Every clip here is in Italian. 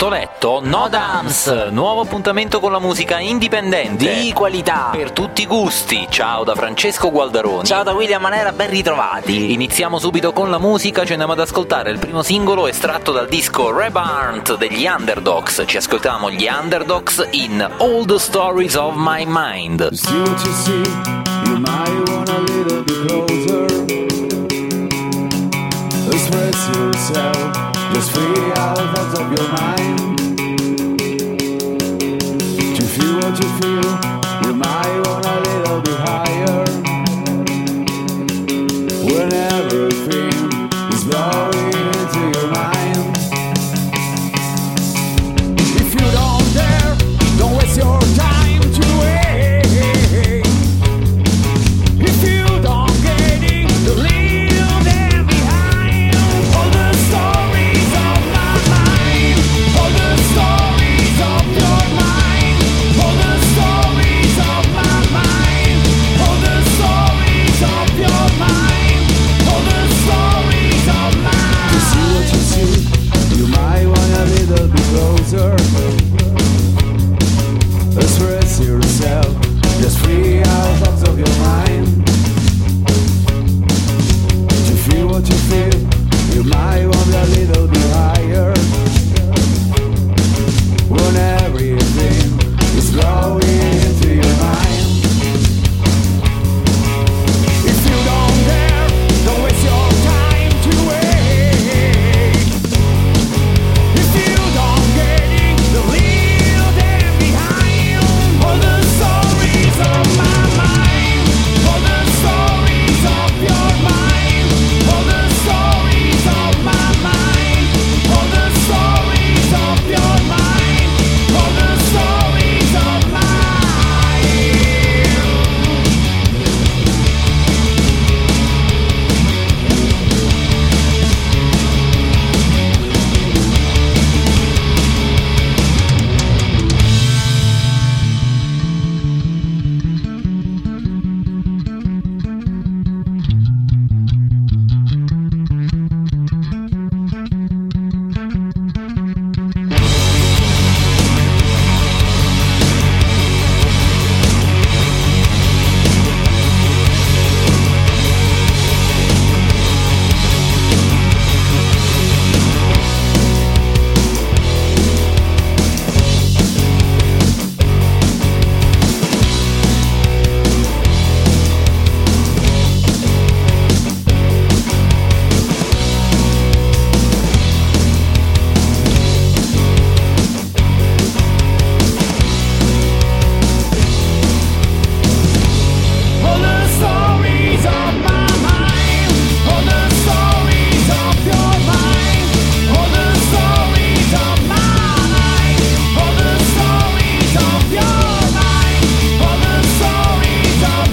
quanto letto, No Dams, nuovo appuntamento con la musica indipendente di qualità per tutti i gusti. Ciao da Francesco Gualdaroni. Ciao da William Manera, ben ritrovati. Iniziamo subito con la musica, ci andiamo ad ascoltare il primo singolo estratto dal disco Reborn degli Underdogs. Ci ascoltiamo gli Underdogs in All the Stories of My Mind. You see what you see, you might want a little bit closer. Express yourself, just free out thoughts of your mind. To feel what you feel, you might want a little bit higher. When everything is blowing into your mind. If you don't dare, don't waste your time to wait. If you don't get it, leave them behind. All the stories of my mind, all the stories of your mind, all the stories of my mind, all the stories of your mind, all the stories of mine. To see what you see, you might want a little bit closer. Express yourself, just free out thoughts of your mind. To feel what you feel, you might want a little bit higher. When everything is flowing into your mind. If you don't dare, don't waste your time to wait. If you don't get it, leave them behind. All the stories of my mind, all the stories of your mind, all the stories of my mind, all the stories of your mind, all the stories of mine. All the stories of my mind, all the stories of your mind, all the stories of my mind, all the stories of your mind, all the stories of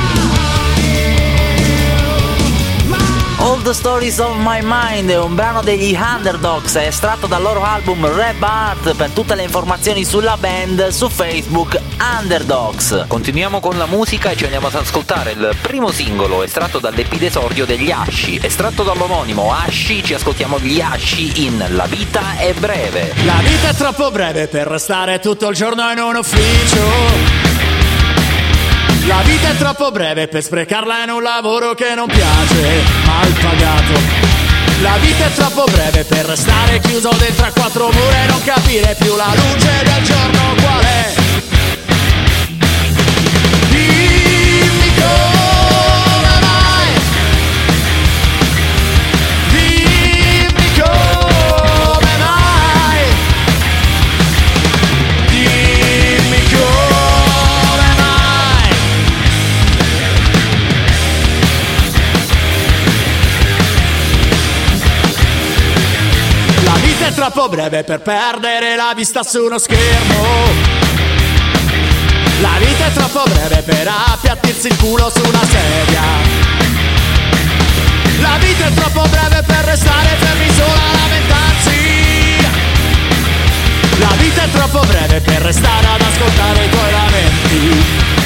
mine. All the Stories of My Mind è un brano degli Underdogs, è estratto dal loro album Rebirth. Per tutte le informazioni sulla band su Facebook Underdogs. Continuiamo con la musica e ci andiamo ad ascoltare il primo singolo estratto dall'EP d'esordio degli Asci. Estratto dall'omonimo Asci, ci ascoltiamo gli Asci in La vita è breve. La vita è troppo breve per restare tutto il giorno in un ufficio. La vita è troppo breve per sprecarla in un lavoro che non piace, mal pagato. La vita è troppo breve per restare chiuso dentro a quattro mura e non capire più la luce del giorno qual è. Dimmi come mai. Dimmi come mai. Dimmi come mai. La vita è troppo breve per perdere la vista su uno schermo. La vita è troppo breve per appiattirsi il culo su una sedia. La vita è troppo breve per restare fermi solo a lamentarsi. La vita è troppo breve per restare ad ascoltare i tuoi lamenti.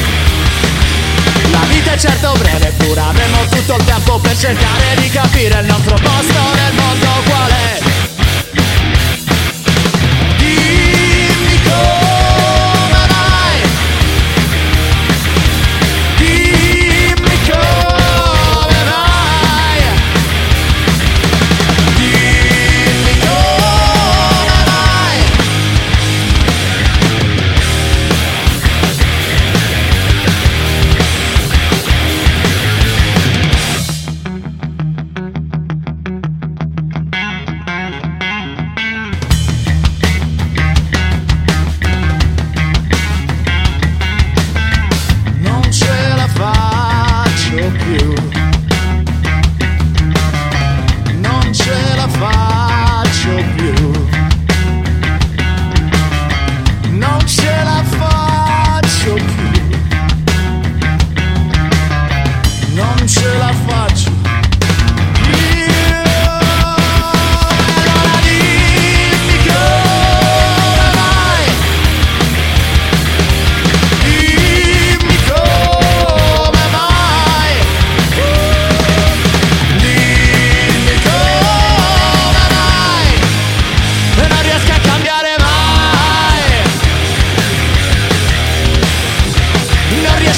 La vita è certo breve, pure avremo tutto il tempo per cercare di capire il nostro posto nel mondo qual è.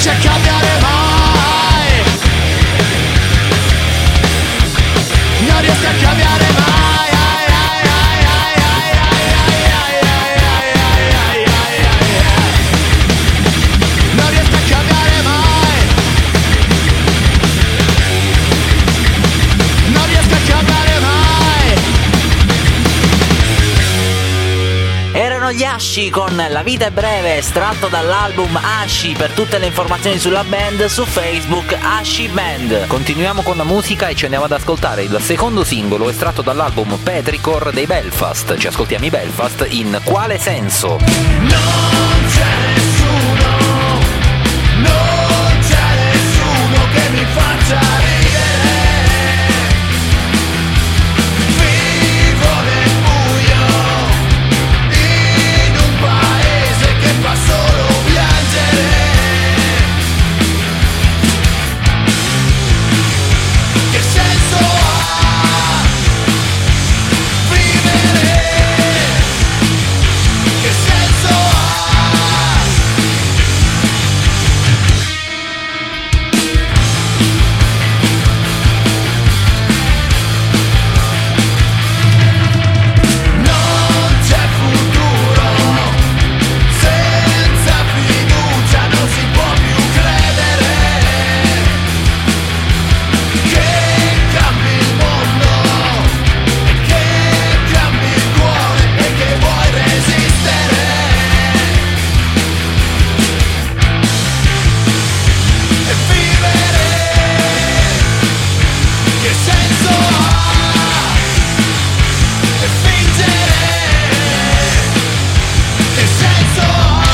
riesci a cambiare mai. Non riesco a cambiare mai. Non riesco a cambiare mai. Non riesco a cambiare mai. Erano gli Asci con La vita è breve, estratto dall'album Asci. Per tutte le informazioni sulla band su Facebook Asci Band. Continuiamo con la musica e ci andiamo ad ascoltare il secondo singolo estratto dall'album Petrichor dei Belfast. Ci ascoltiamo i Belfast in Quale senso? Non c'è nessuno, non c'è nessuno che mi faccia ridere. Vivo nel buio, in un paese che fa solo piangere. Che senso ha vivere? Che senso ha? Non c'è futuro, senza fiducia non si può più credere che cambi il mondo e che cambi il cuore e che vuoi resistere. E vivere, che senso ha? E fingere, che senso ha?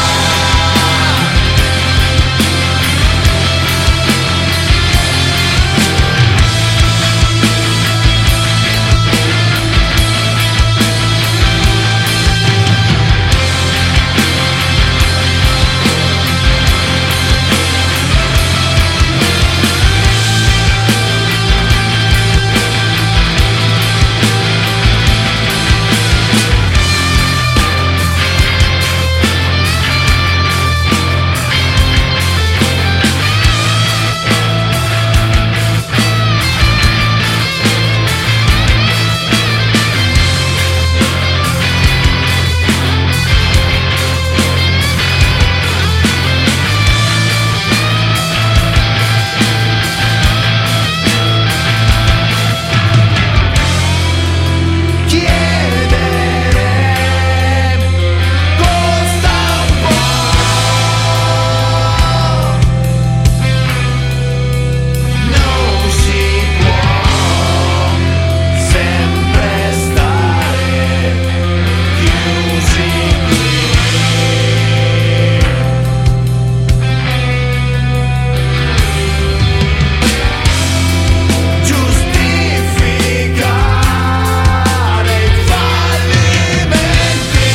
Chiedere costa un po'. Non si può sempre stare chiusi qui. Giustificare i fallimenti.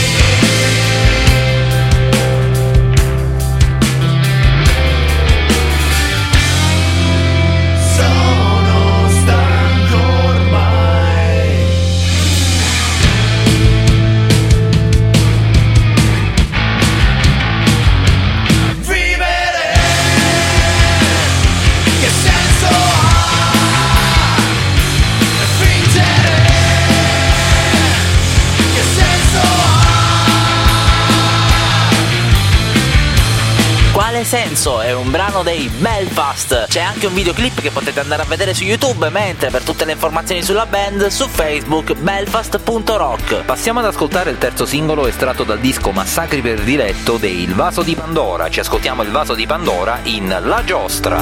Sono stanco ormai. Vivere, che senso ha? E fingere, che senso ha? Quale senso? È un brano dei Belfast. C'è anche un videoclip che potete andare a vedere su YouTube, mentre per tutte le informazioni sulla band su Facebook belfast.rock. Passiamo ad ascoltare il terzo singolo estratto dal disco Massacri per diletto dei Il Vaso di Pandora. Ci ascoltiamo Il Vaso di Pandora in La Giostra.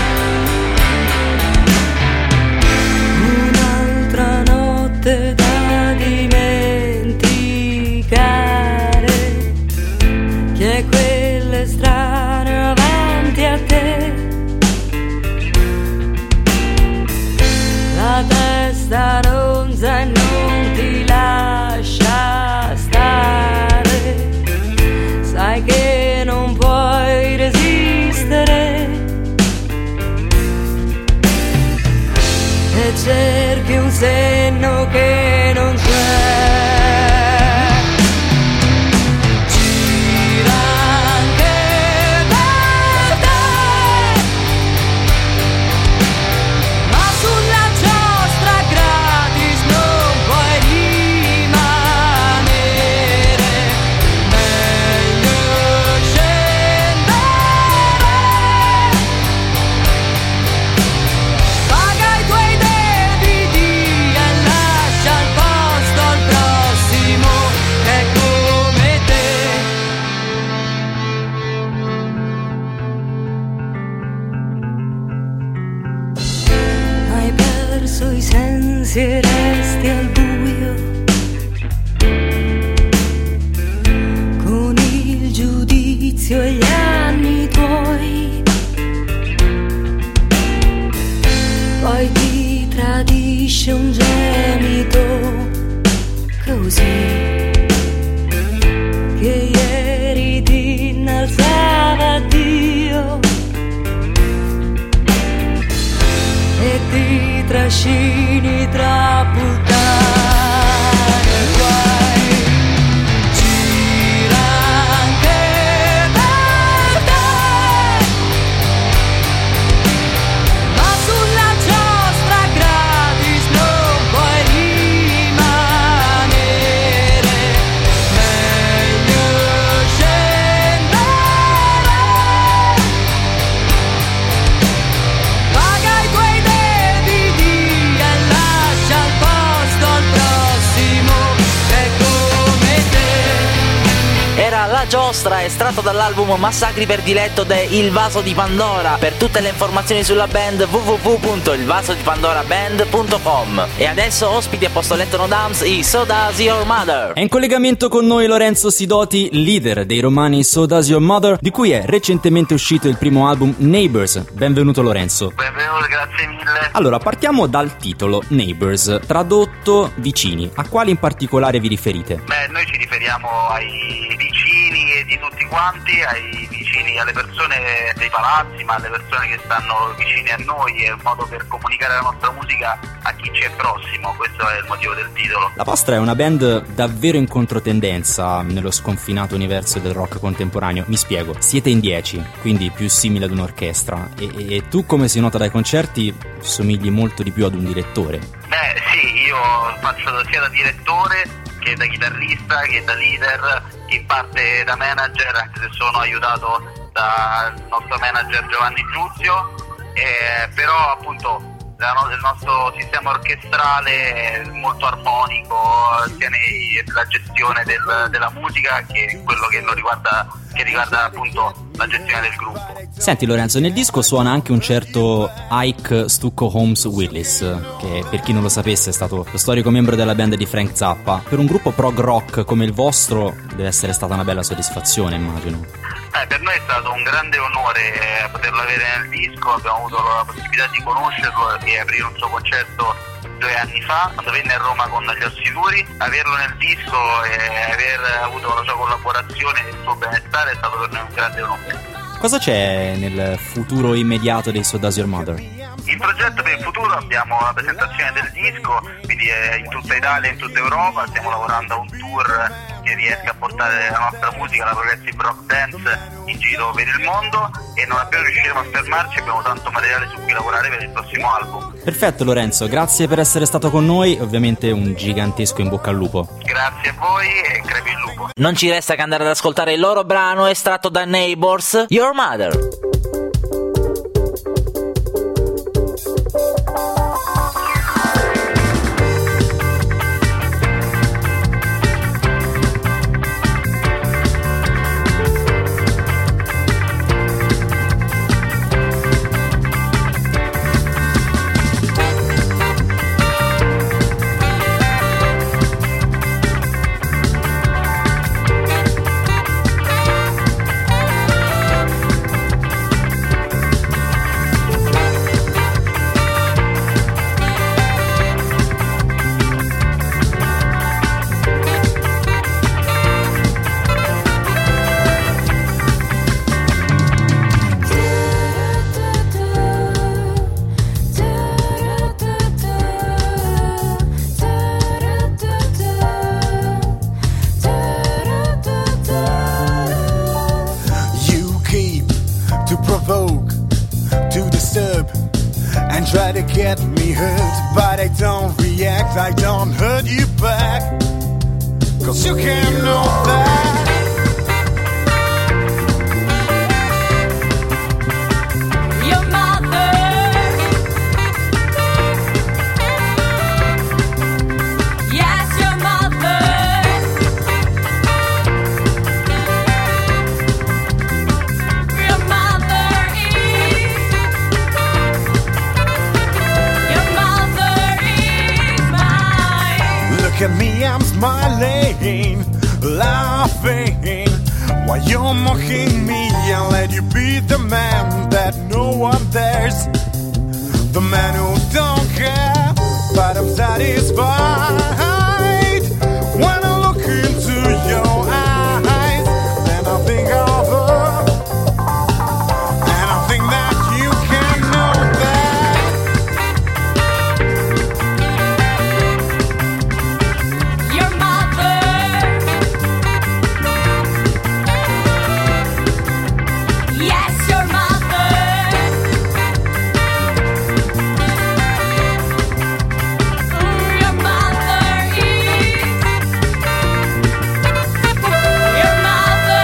Un'altra notte da dimenticare, che è quelle strane avanti a te. La testa ronza e non ti lascia stare, sai che non puoi resistere e cerchi un senno che non c'è. Gira sui sensi e resti al buio, con il giudizio e gli anni tuoi, poi ti tradisce un gemito così che ieri ti innalzava a Dio e ti trascini tra puttane guai. Gira anche per te, ma sulla giostra gratis non puoi rimanere. Meglio scendere, paga i tuoi debiti e lascia il posto al prossimo che è come te. Era La Giostra, estratto dall'album Massacri per diletto de Il Vaso di Pandora. Per tutte le informazioni sulla band www.ilvasodipandoraband.com. E adesso ospiti a posto letto no dams i So Does Your Mother. È in collegamento con noi Lorenzo Sidoti, leader dei romani So Does Your Mother, di cui è recentemente uscito il primo album Neighbors. Benvenuto Lorenzo. Benvenuto, grazie mille. Allora, partiamo dal titolo Neighbors, tradotto vicini. A quali in particolare vi riferite? Beh, noi ci riferiamo ai vicini di tutti quanti, ai vicini, alle persone dei palazzi, ma alle persone che stanno vicine a noi. È un modo per comunicare la nostra musica a chi ci è prossimo, questo è il motivo del titolo. La vostra è una band davvero in controtendenza nello sconfinato universo del rock contemporaneo. Mi spiego, siete in 10, quindi più simile ad un'orchestra, e tu, come si nota dai concerti, somigli molto di più ad un direttore. Beh sì, io faccio sia da direttore che da chitarrista che da leader, in parte da manager, anche se sono aiutato dal nostro manager Giovanni Giuzio, però appunto il nostro sistema orchestrale è molto armonico sia nella gestione della musica che quello che riguarda appunto la gestione del gruppo. Senti Lorenzo, nel disco suona anche un certo Ike Stucco Holmes Willis, che per chi non lo sapesse è stato lo storico membro della band di Frank Zappa. Per un gruppo prog rock come il vostro deve essere stata una bella soddisfazione, immagino. Per noi è stato un grande onore poterlo avere nel disco, abbiamo avuto la possibilità di conoscerlo e aprire un suo concerto 2 anni fa, quando venne a Roma con gli Ossi Duri. Averlo nel disco e aver avuto la sua collaborazione e il suo benestare è stato per noi un grande onore. Cosa c'è nel futuro immediato dei So Does Your Mother? Il progetto per il futuro, abbiamo la presentazione del disco, quindi in tutta Italia e in tutta Europa, stiamo lavorando a un tour che riesca a portare la nostra musica, la progressive rock dance, in giro per il mondo, e non appena riusciremo a fermarci abbiamo tanto materiale su cui lavorare per il prossimo album. Perfetto Lorenzo, grazie per essere stato con noi, ovviamente un gigantesco in bocca al lupo. Grazie a voi e crepi il lupo. Non ci resta che andare ad ascoltare il loro brano estratto da Neighbors, Your Mother. Try to get me hurt, but I don't react, I don't hurt you back, 'cause you can't know that. Your mother, yes, your mother, your mother is, your mother crying, laughing, while you're mocking me and let you be the man that no one dares, the man who don't care, but I'm satisfied when I look into your eyes. Then I think of her, and I think that you can know that Your mother, yes, your mother. Your mother is. Your mother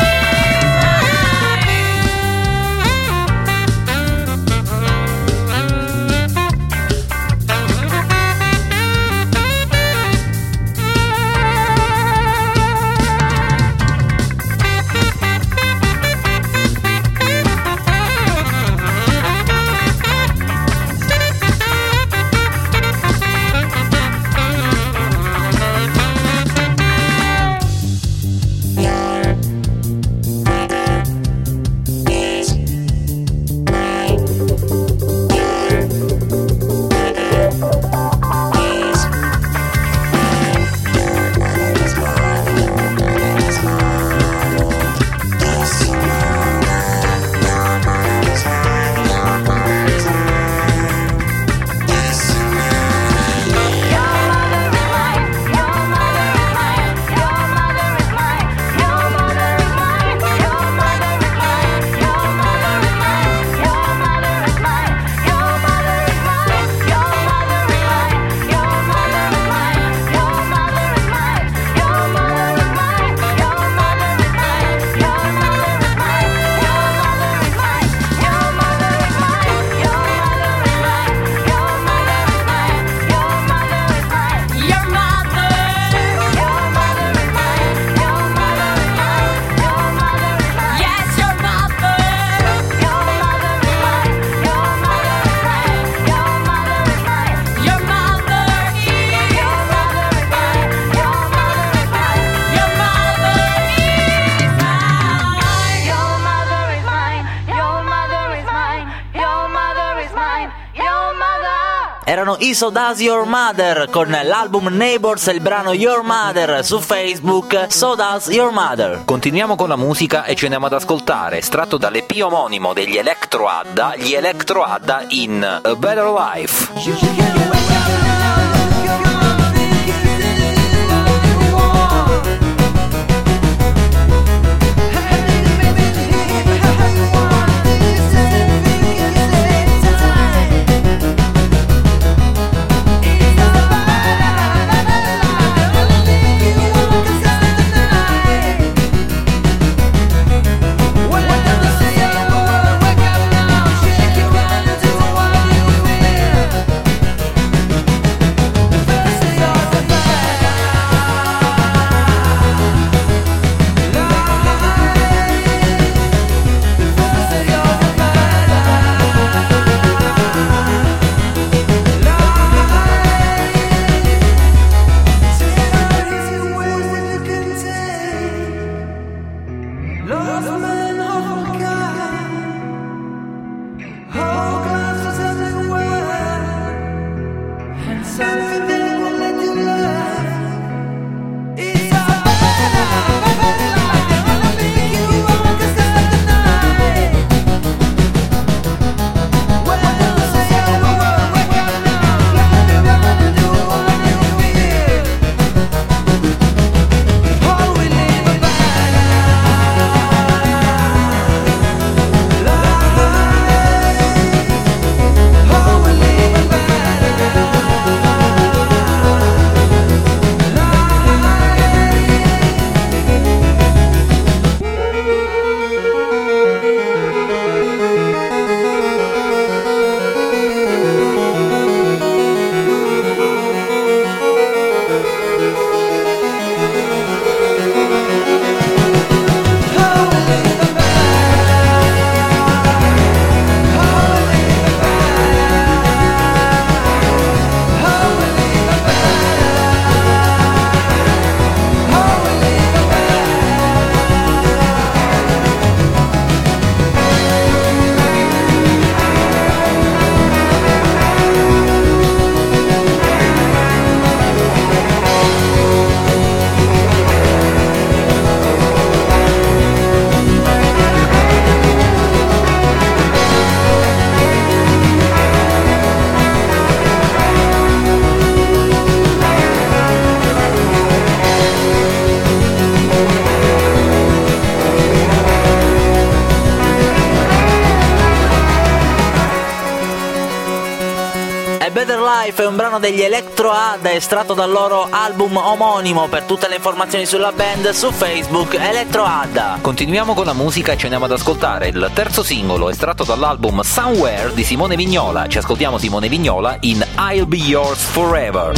Erano i So Does Your Mother con l'album Neighbors e il brano Your Mother su Facebook. So Does Your Mother. Continuiamo con la musica e ci andiamo ad ascoltare, estratto dall'EP omonimo degli Electro Adda, gli Electro Adda in A Better Life. Better Life è un brano degli Electroad estratto dal loro album omonimo. Per tutte le informazioni sulla band su Facebook Electroad. Continuiamo con la musica e ci andiamo ad ascoltare il terzo singolo estratto dall'album Somewhere di Simone Vignola. Ci ascoltiamo Simone Vignola in I'll Be Yours Forever.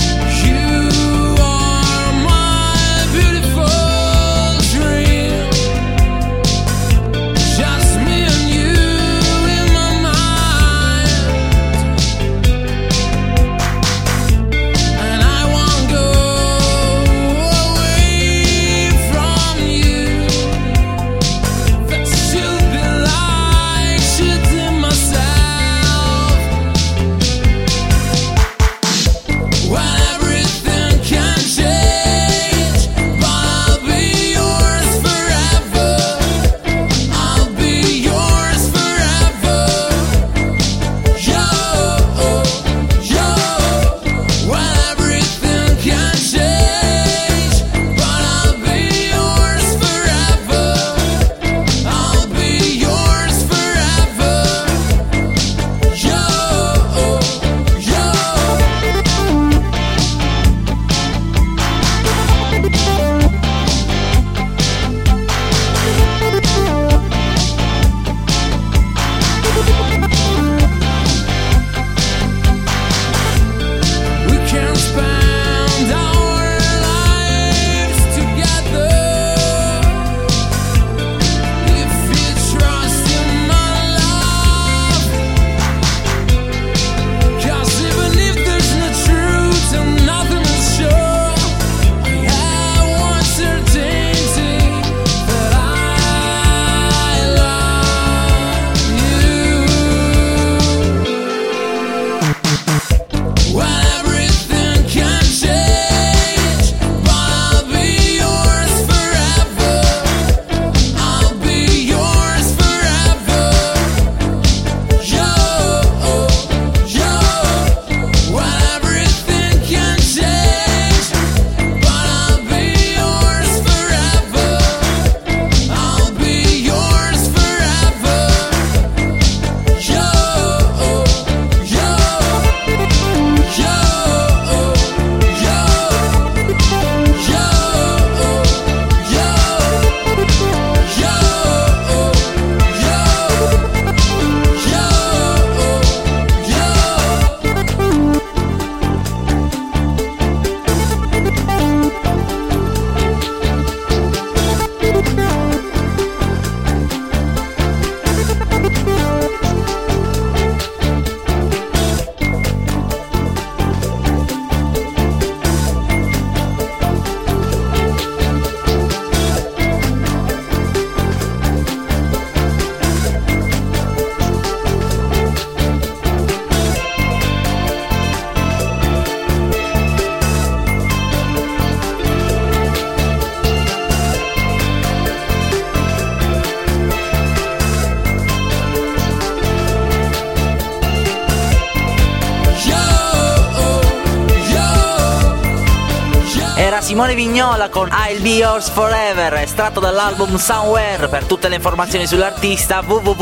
Simone Vignola con I'll Be Yours Forever, estratto dall'album Somewhere. Per tutte le informazioni sull'artista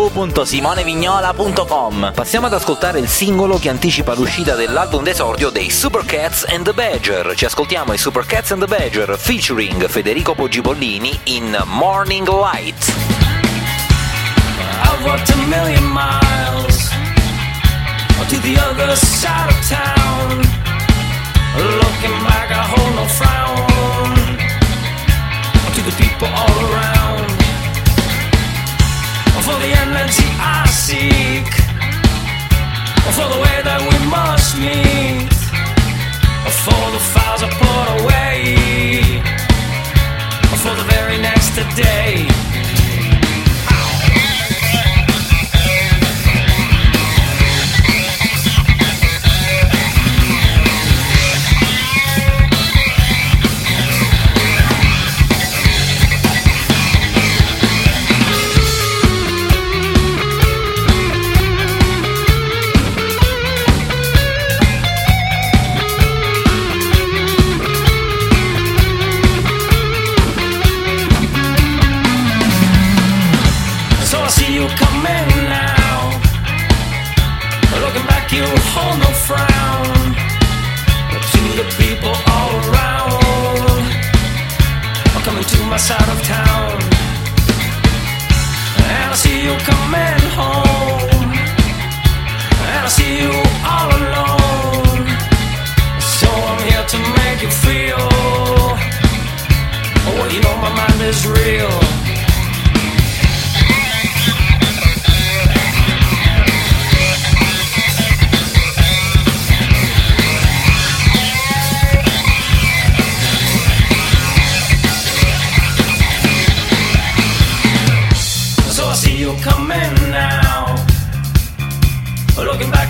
www.simonevignola.com. Passiamo ad ascoltare il singolo che anticipa l'uscita dell'album d'esordio dei Supercats and the Badger. Ci ascoltiamo i Supercats and the Badger featuring Federico Poggipollini in Morning Light. I've walked a million miles to the other side of town. Looking back, I hold no frown to the people all around. For the energy I seek, for the way that we must meet, for the files I put away, for the very next day.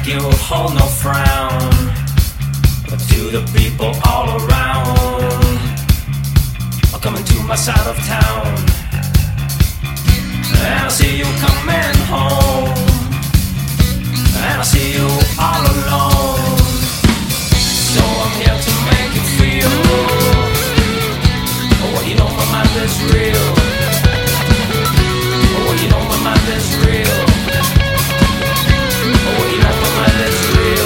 back you hold no frown, but to the people all around, coming to my side of town, and I see you coming home, and I see you all alone. So I'm here to make you feel, oh, you know my mind is real. Oh, you know my mind is real. Oh, you know my mind is real.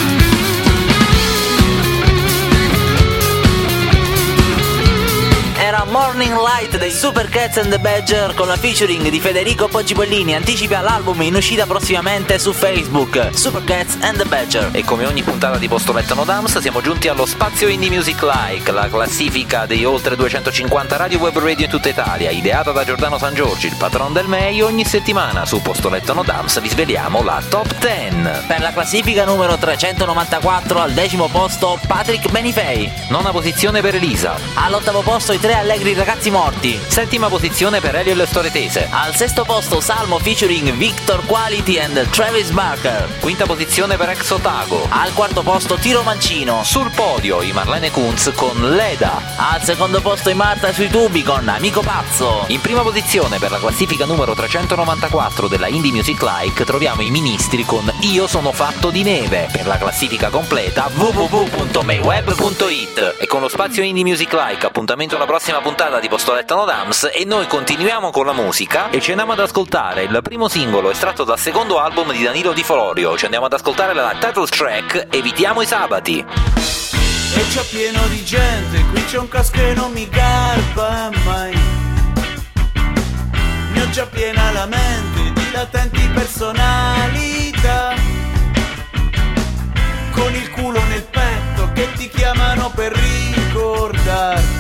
Era Morning Light dei Super Cats and the Badger con la featuring di Federico Poggipollini, anticipa l'album in uscita prossimamente su Facebook, Super Cats and the Badger. E come ogni puntata di Postoletto No Dams siamo giunti allo spazio Indie Music Like, la classifica dei oltre 250 radio web radio in tutta Italia, ideata da Giordano San Giorgi, il patron del MEI. Ogni settimana su Postoletto No Dams vi sveliamo la top 10. Per la classifica numero 394 al 10° posto Patrick Benifei. Nona posizione per Elisa. All'8° posto i 3 allegri ragazzi morti. 7ª posizione per Elio e le storie tese. Al 6° posto Salmo featuring Victor Quality and Travis Barker. 5ª posizione per Ex Otago. Al 4° posto Tiro Mancino. Sul podio i Marlene Kunz con Leda. Al 2° posto i Marta sui tubi con Amico Pazzo. In prima posizione per la classifica numero 394 della Indie Music Like troviamo i Ministri con Io sono fatto di neve. Per la classifica completa www.mayweb.it. E con lo spazio Indie Music Like appuntamento alla prossima puntata di Postoletto No Dams, e noi continuiamo con la musica e ci andiamo ad ascoltare il primo singolo estratto dal secondo album di Danilo Di Florio. Ci andiamo ad ascoltare la title track Evitiamo i sabati. E c'è pieno di gente, qui c'è un caos che non mi garba mai. Ne ho già piena la mente di latenti personalità, con il culo nel petto che ti chiamano per ricordarti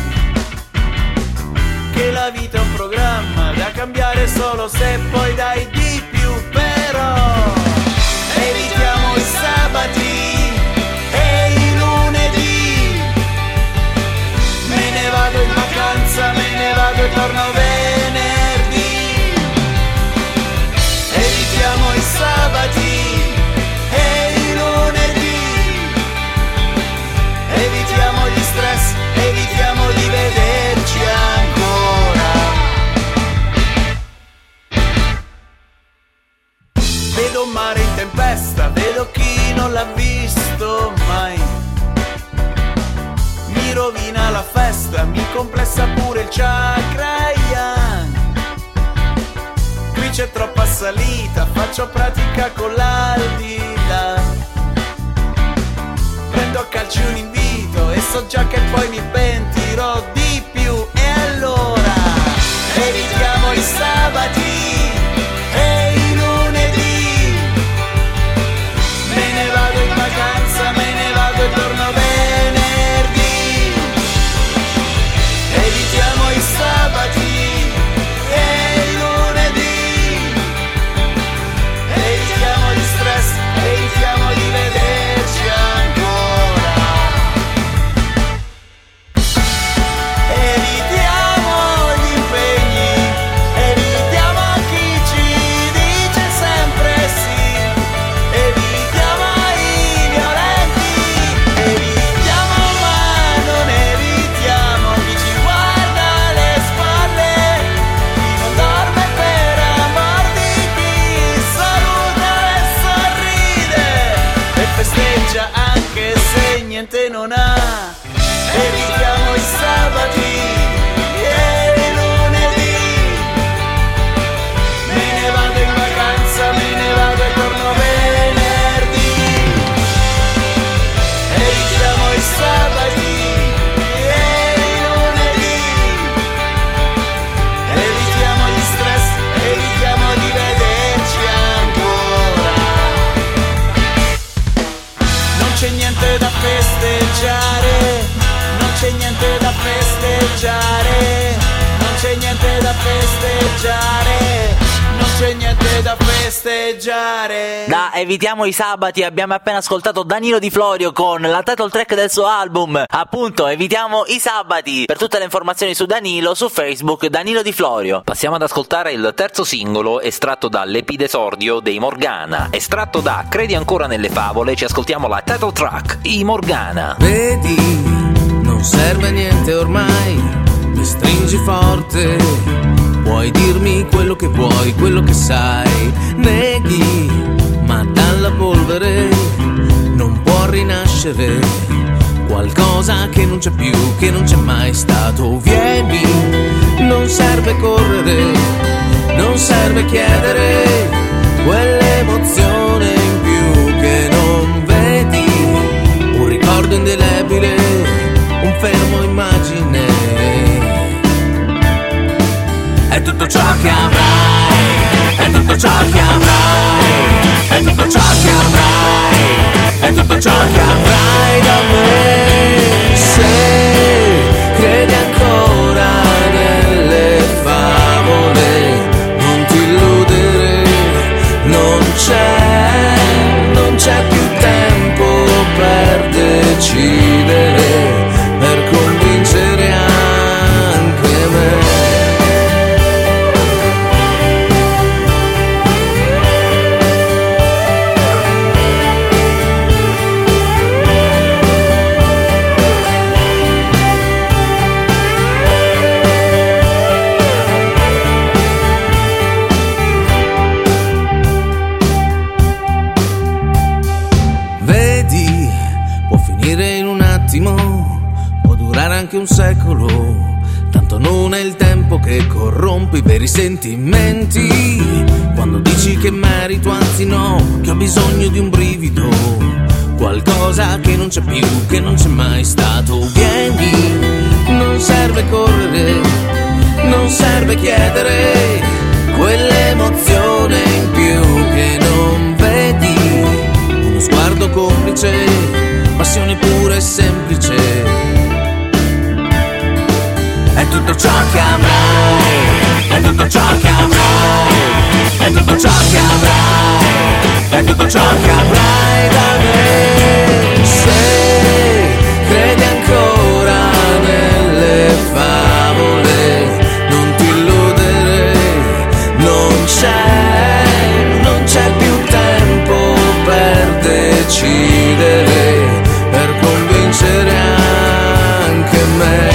che la vita è un programma da cambiare solo se poi dai di più. Però evitiamo i sabati e i lunedì, me ne vado in vacanza, me ne vado e torno venerdì. Evitiamo i sabati e i lunedì, evitiamo gli stress, evitiamo di vederci ancora. Vedo un mare in tempesta, vedo chi non l'ha visto mai. Mi rovina la festa, mi complessa pure il Chakrayan. Qui c'è troppa salita, faccio pratica con l'aldilà. Prendo a calci un invito e so già che poi mi pentirò di più. E allora evitiamo i sabati e i lunedì, me ne vado in vacanza, me ne vado e torno venerdì. Evitiamo i sabati e i lunedì, evitiamo gli stress, evitiamo di vederci ancora. Evitiamo gli impegni, evitiamo chi ci dice sempre sì, evitiamo i violenti, evitiamo ma non evitiamo chi ci guarda alle spalle, chi non dorme per amor di chi saluta e sorride e festeggia anche se niente non ha. Evitiamo i sabati e i lunedì, me ne vado in vacanza, me ne vado e torno venerdì. Evitiamo i sabati e i lunedì, evitiamo gli stress, evitiamo di vederci ancora. Non c'è niente da festeggiare, non c'è niente da festeggiare, non c'è niente da festeggiare, non c'è niente da festeggiare. Da Evitiamo i sabati abbiamo appena ascoltato Danilo Di Florio con la title track del suo album, appunto Evitiamo i sabati. Per tutte le informazioni su Danilo, su Facebook Danilo Di Florio. Passiamo ad ascoltare il terzo singolo estratto dall'Epidesordio dei Morgana. Estratto da Credi ancora nelle favole, ci ascoltiamo la title track, I Morgana. Vedi, non serve niente ormai, mi stringi forte, puoi dirmi quello che vuoi, quello che sai, neghi, ma dalla polvere non può rinascere qualcosa che non c'è più, che non c'è mai stato. Vieni, non serve correre, non serve chiedere quell'emozione in più che non vedi, un ricordo indelebile, un fermo immagine. È tutto ciò che avrai, è tutto ciò che avrai, è tutto ciò che avrai, è tutto ciò che avrai da me. Se credi ancora nelle favole, non ti illudere, non c'è più tempo per decidere, per convincere anche me. Può durare anche un secolo, tanto non è il tempo che corrompe i veri sentimenti. Quando dici che merito, anzi no, che ho bisogno di un brivido, qualcosa che non c'è più, che non c'è mai stato. Vieni, non serve correre, non serve chiedere quell'emozione in più che non vedi, uno sguardo complice, passione pura e semplice. È tutto ciò che avrai, è tutto ciò che avrai, è tutto ciò che avrai, è tutto ciò che avrai da me. Se credi ancora nelle favole, non ti illudere, non c'è più tempo per decidere, per convincere anche me.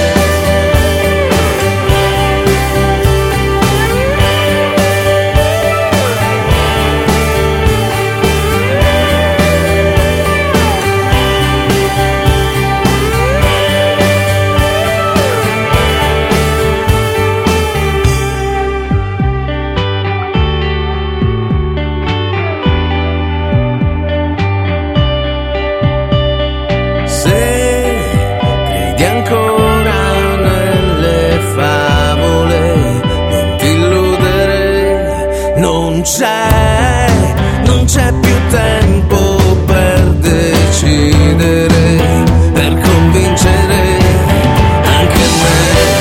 Non c'è più tempo per decidere, per convincere anche me.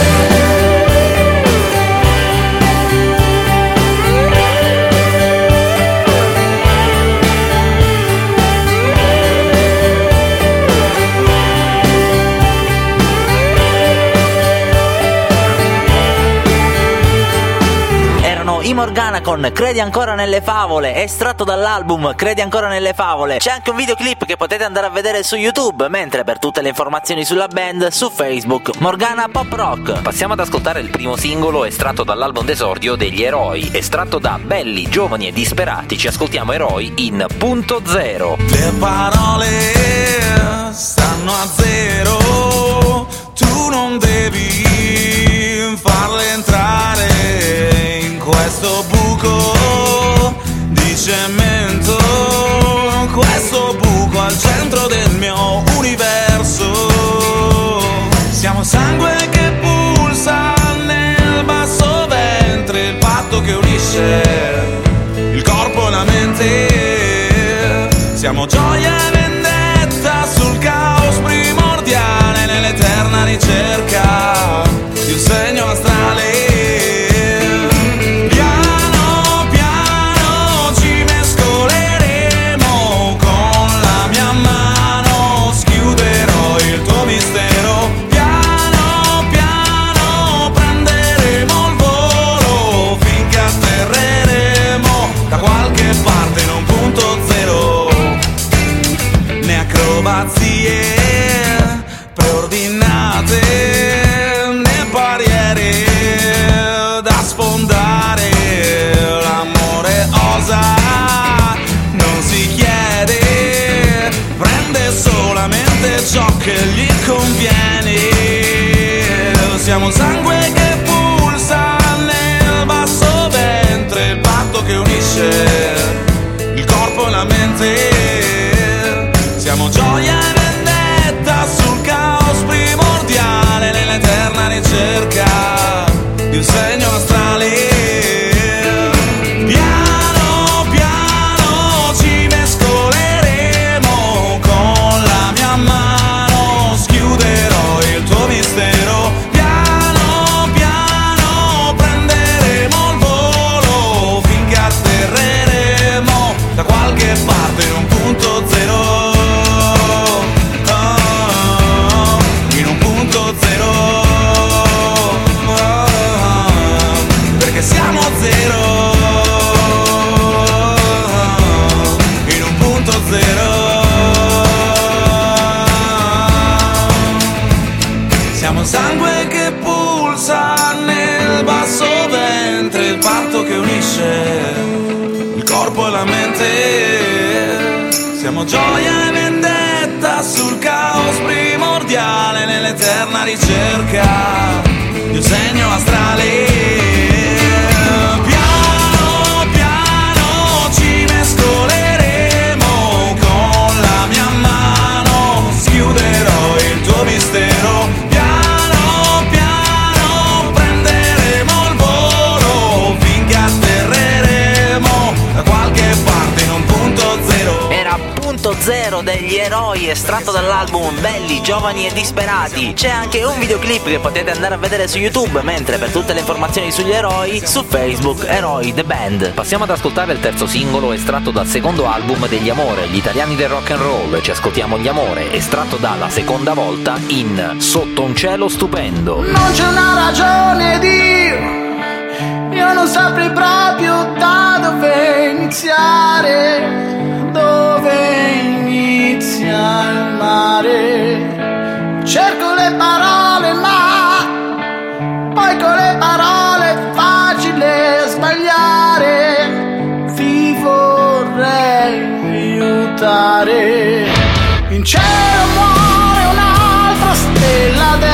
I Morgana con Credi ancora nelle favole, estratto dall'album Credi ancora nelle favole. C'è anche un videoclip che potete andare a vedere su YouTube, mentre per tutte le informazioni sulla band su Facebook Morgana Pop Rock. Passiamo ad ascoltare il primo singolo estratto dall'album d'esordio degli Eroi. Estratto da Belli, Giovani e Disperati, ci ascoltiamo Eroi in Punto Zero. Le parole stanno a zero, tu non devi farle entrare in questo buco di cemento, questo buco al centro del mio universo. Siamo sangue che pulsa nel basso ventre, il patto che unisce il corpo e la mente. Siamo gioia e vendetta sul caos primordiale, nell'eterna ricerca di un segno astrale. Piano piano qualche parte in un punto zero. In un punto zero. Perché siamo zero. In un punto zero. Siamo sangue che pulsa nel basso ventre, il patto che unisce il corpo e la mente. Siamo gioia e vendetta sul caos primordiale, nell'eterna ricerca di un segno astrale. Piano piano ci mescoleremo, con la mia mano schiuderò il tuo mistero. Piano piano prenderemo il volo finché atterreremo da qualche parte in un punto zero. Era Punto Zero degli Eroi, estratto dall'album Belli, Giovani e Disperati. C'è anche un videoclip che potete andare a vedere su YouTube, mentre per tutte le informazioni sugli Eroi, su Facebook, Eroi The Band. Passiamo ad ascoltare il terzo singolo estratto dal secondo album degli Amore, gli italiani del rock and roll. Ci ascoltiamo Gli Amore, estratto dalla seconda volta in Sotto un cielo stupendo. Non c'è una ragione di io non saprei proprio da dove iniziare, dove inizia il mare. Cerco le parole ma poi con le parole è facile sbagliare. Vi vorrei aiutare. In cielo muore un'altra stella adesso.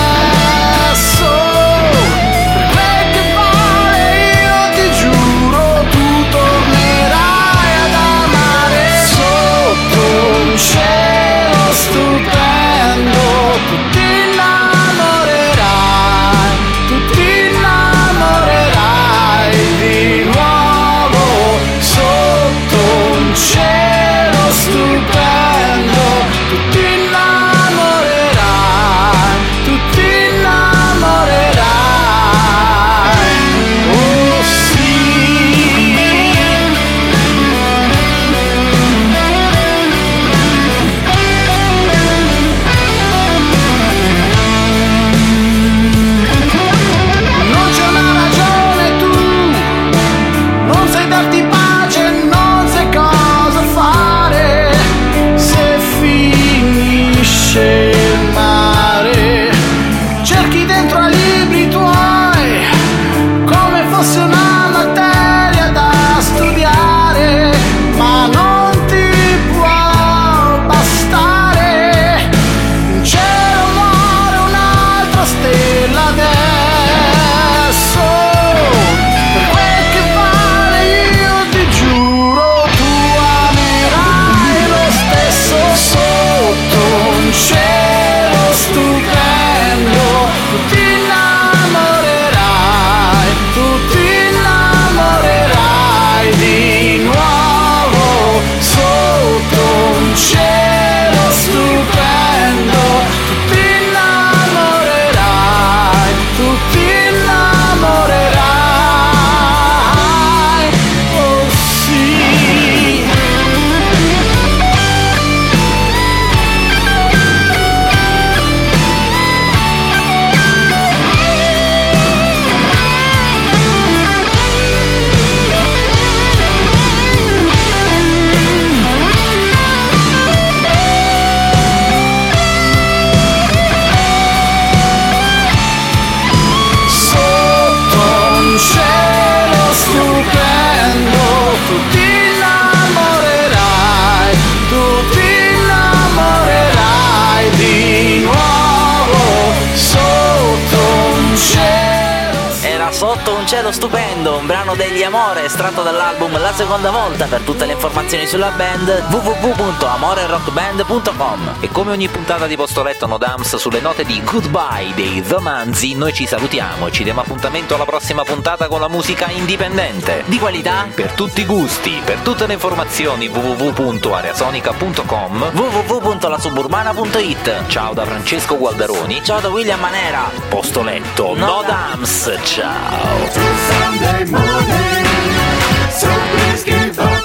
Per quel che vale io ti giuro tu tornerai ad amare. Sotto un cielo stupendo tu ti innamorerai, tu ti innamorerai di nuovo. Sotto un cielo stupendo tu ti innamorerai, tu ti innamorerai. Oh sì. Non c'è una ragione, tu non sai darti pace, non sai cosa fare se finisce il mare. Cerchi dentro ai libri tuoi come fosse una materia da studiare, ma non ti può bastare. In cielo muore un'altra stella adesso. Per quel che vale io ti giuro tu amerai lo stesso. Sotto un cielo stupendo tu ti innamorerai, tu ti innamorerai di nuovo. Sotto un cielo stupendo tu ti innamorerai, tu ti innamorerai. Oh sì. Sotto un cielo stupendo tu ti innamorerai, tu ti innamorerai di nuovo. Sotto un cielo. Era Sotto un cielo stupendo, un brano degli Amore estratto dall'album La seconda volta. Per tutte le informazioni sulla band www.amorerockband.com. E come ogni puntata di Postoletto No Dams, sulle note di Goodbye dei The Manzi, noi ci salutiamo e ci diamo appuntamento alla prossima puntata con la musica indipendente. Di qualità, Per tutti i gusti, per tutte le informazioni www.areasonica.com. www.lasuburbana.it. Ciao da Francesco Gualdaroni. Ciao da William Manera. Postoletto No Dams, ciao. Sunday morning, so please give up.